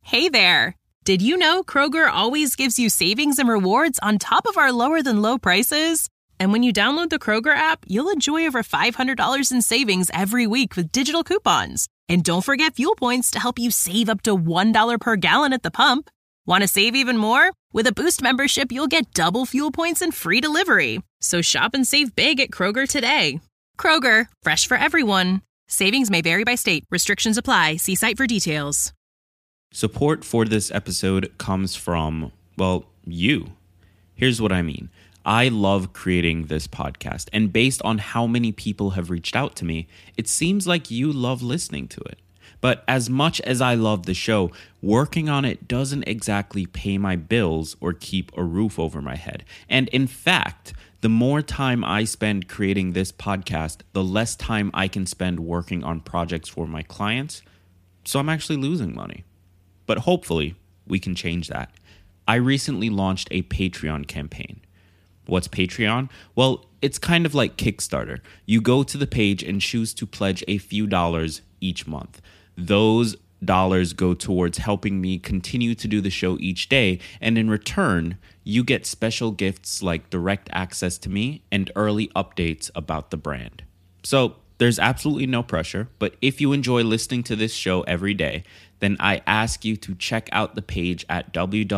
Hey there! Did you know Kroger always gives you savings and rewards on top of our lower-than-low prices? And when you download the Kroger app, you'll enjoy over $500 in savings every week with digital coupons. And don't forget fuel points to help you save up to $1 per gallon at the pump. Want to save even more? With a Boost membership, you'll get double fuel points and free delivery. So shop and save big at Kroger today. Kroger, fresh for everyone. Savings may vary by state. Restrictions apply. See site for details. Support for this episode comes from, well, you. Here's what I mean. I love creating this podcast, and based on how many people have reached out to me, it seems like you love listening to it. But as much as I love the show, working on it doesn't exactly pay my bills or keep a roof over my head. And in fact, the more time I spend creating this podcast, the less time I can spend working on projects for my clients. So I'm actually losing money. But hopefully, we can change that. I recently launched a Patreon campaign. What's Patreon? Well, it's kind of like Kickstarter. You go to the page and choose to pledge a few dollars each month. Those dollars go towards helping me continue to do the show each day, and in return, you get special gifts like direct access to me and early updates about the brand. So there's absolutely no pressure, but if you enjoy listening to this show every day, then I ask you to check out the page at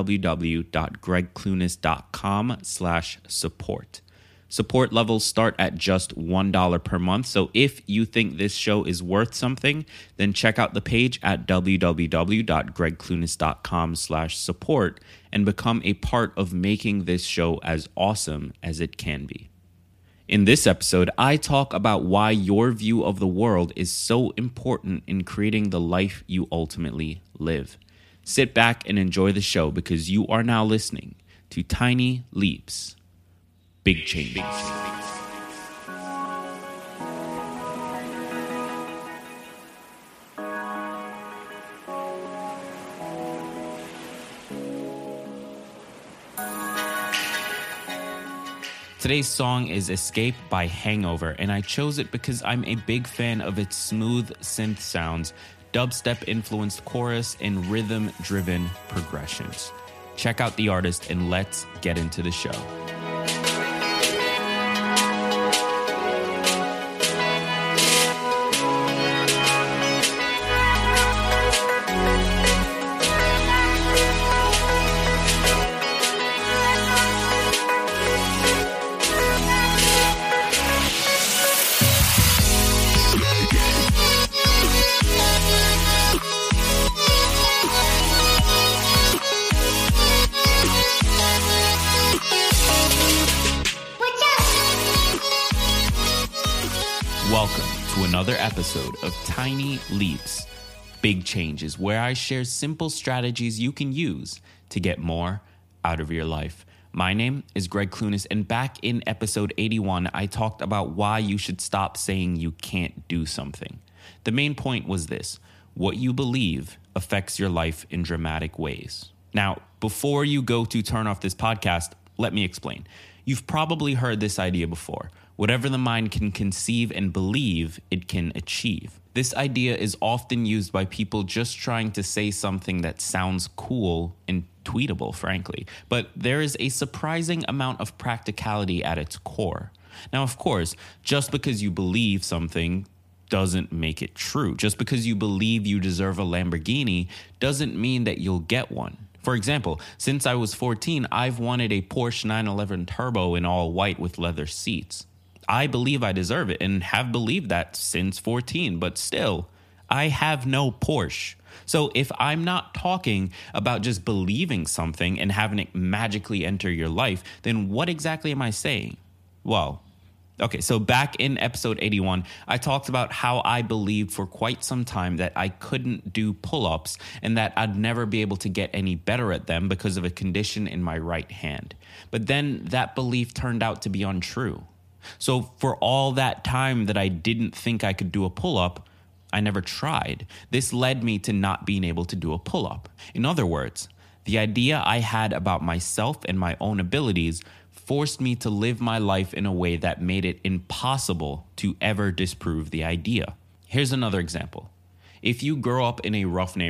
www.gregclunis.com/support. Support levels start at just $1 per month, so if you think this show is worth something, then check out the page at www.gregclunis.com/support and become a part of making this show as awesome as it can be. In this episode, I talk about why your view of the world is so important in creating the life you ultimately live. Sit back and enjoy the show because you are now listening to Tiny Leaps, Big Changes. Today's song is Escape by Hangover, and I chose it because I'm a big fan of its smooth synth sounds, dubstep-influenced chorus, and rhythm-driven progressions. Check out the artist and let's get into the show. Welcome to another episode of Tiny Leaps, Big Changes, where I share simple strategies you can use to get more out of your life. My name is Greg Clunis, and back in episode 81, I talked about why you should stop saying you can't do something. The main point was this: what you believe affects your life in dramatic ways. Now, before you go to turn off this podcast, let me explain. You've probably heard this idea before. Whatever the mind can conceive and believe, it can achieve. This idea is often used by people just trying to say something that sounds cool and tweetable, frankly. But there is a surprising amount of practicality at its core. Now, of course, just because you believe something doesn't make it true. Just because you believe you deserve a Lamborghini doesn't mean that you'll get one. For example, since I was 14, I've wanted a Porsche 911 Turbo in all white with leather seats. I believe I deserve it and have believed that since 14, but still, I have no Porsche. So if I'm not talking about just believing something and having it magically enter your life, then what exactly am I saying? Well, okay, so back in episode 81, I talked about how I believed for quite some time that I couldn't do pull-ups and that I'd never be able to get any better at them because of a condition in my right hand. But then that belief turned out to be untrue. So for all that time that I didn't think I could do a pull-up, I never tried. This led me to not being able to do a pull-up. In other words, the idea I had about myself and my own abilities forced me to live my life in a way that made it impossible to ever disprove the idea. Here's another example. If you grow up in a rough neighborhood,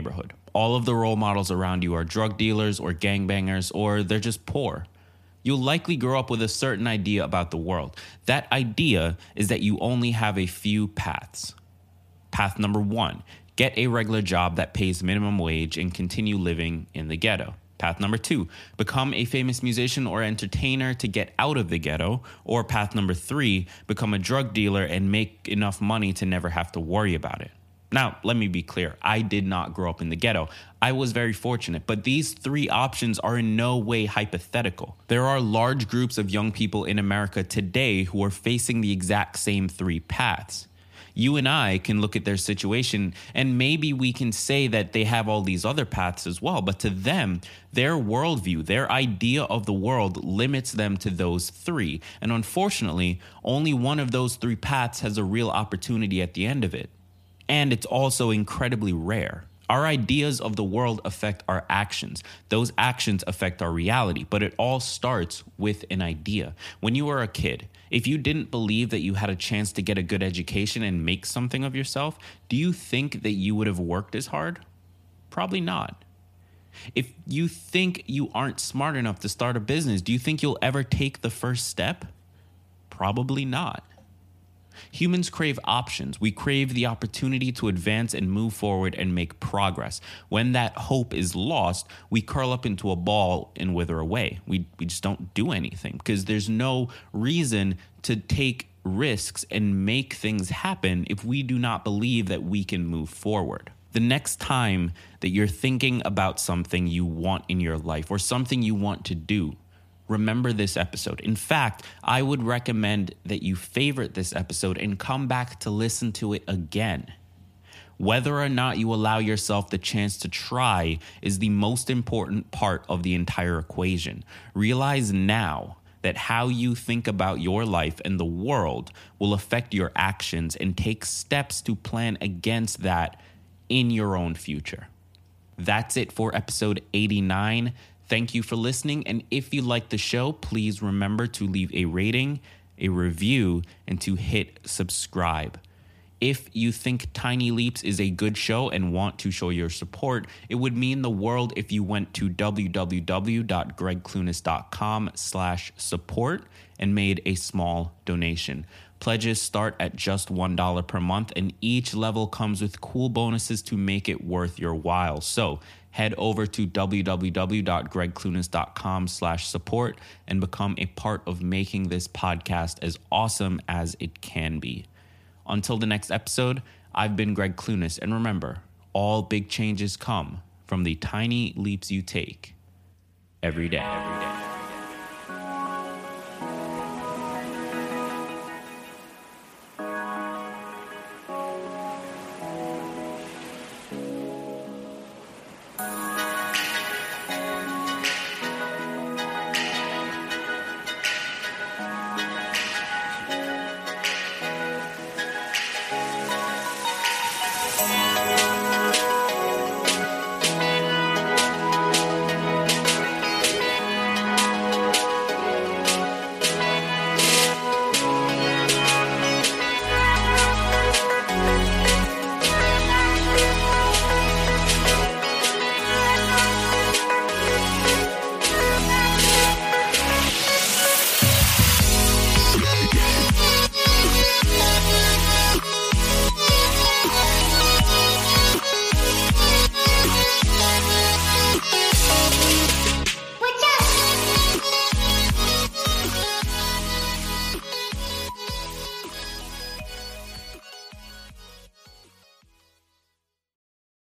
All of the role models around you are drug dealers or gangbangers, or they're just poor. You'll likely grow up with a certain idea about the world. That idea is that you only have a few paths. Path number 1, get a regular job that pays minimum wage and continue living in the ghetto. Path number 2, become a famous musician or entertainer to get out of the ghetto. Or path number 3, become a drug dealer and make enough money to never have to worry about it. Now, let me be clear. I did not grow up in the ghetto. I was very fortunate, but these 3 options are in no way hypothetical. There are large groups of young people in America today who are facing the exact same 3 paths. You and I can look at their situation and maybe we can say that they have all these other paths as well, but to them, their worldview, their idea of the world limits them to those 3. And unfortunately, only one of those 3 paths has a real opportunity at the end of it. And it's also incredibly rare. Our ideas of the world affect our actions. Those actions affect our reality, but it all starts with an idea. When you were a kid, if you didn't believe that you had a chance to get a good education and make something of yourself, do you think that you would have worked as hard? Probably not. If you think you aren't smart enough to start a business, do you think you'll ever take the first step? Probably not. Humans crave options. We crave the opportunity to advance and move forward and make progress. When that hope is lost, we curl up into a ball and wither away. We just don't do anything because there's no reason to take risks and make things happen if we do not believe that we can move forward. The next time that you're thinking about something you want in your life or something you want to do, remember this episode. In fact, I would recommend that you favorite this episode and come back to listen to it again. Whether or not you allow yourself the chance to try is the most important part of the entire equation. Realize now that how you think about your life and the world will affect your actions, and take steps to plan against that in your own future. That's it for episode 89. Thank you for listening, and if you like the show, please remember to leave a rating, a review, and to hit subscribe. If you think Tiny Leaps is a good show and want to show your support, it would mean the world if you went to www.gregclunis.com/support and made a small donation. Pledges start at just $1 per month, and each level comes with cool bonuses to make it worth your while. So head over to www.gregclunis.com/support and become a part of making this podcast as awesome as it can be. Until the next episode, I've been Greg Clunis, and remember, all big changes come from the tiny leaps you take every day.